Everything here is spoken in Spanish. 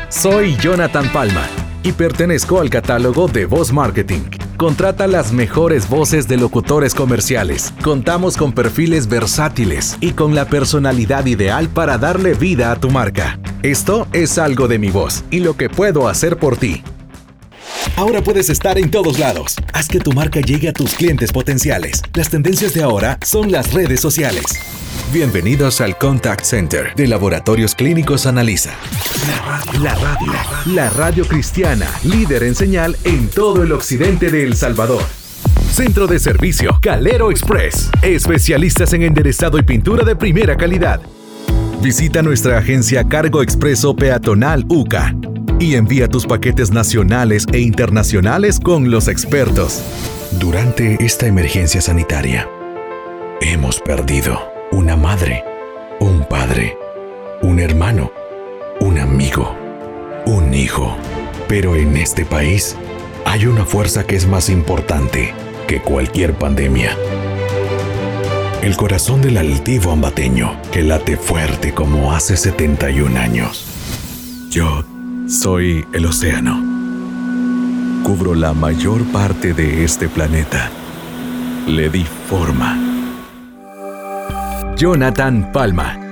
Soy Jonathan Palma y pertenezco al catálogo de Voz Marketing. Contrata las mejores voces de locutores comerciales. Contamos con perfiles versátiles y con la personalidad ideal para darle vida a tu marca. Esto es algo de mi voz y lo que puedo hacer por ti. Ahora puedes estar en todos lados. Haz que tu marca llegue a tus clientes potenciales. Las tendencias de ahora son las redes sociales. Bienvenidos al Contact Center de Laboratorios Clínicos Analiza. La radio cristiana, líder en señal en todo el occidente de El Salvador. Centro de servicio Calero Express. Especialistas en enderezado y pintura de primera calidad. Visita nuestra agencia Cargo Expreso Peatonal UCA y envía tus paquetes nacionales e internacionales con los expertos. Durante esta emergencia sanitaria, hemos perdido una madre, un padre, un hermano, un amigo, un hijo. Pero en este país hay una fuerza que es más importante que cualquier pandemia. El corazón del altivo ambateño que late fuerte como hace 71 años. Yo soy el océano. Cubro la mayor parte de este planeta. Le di forma. Jonathan Palma.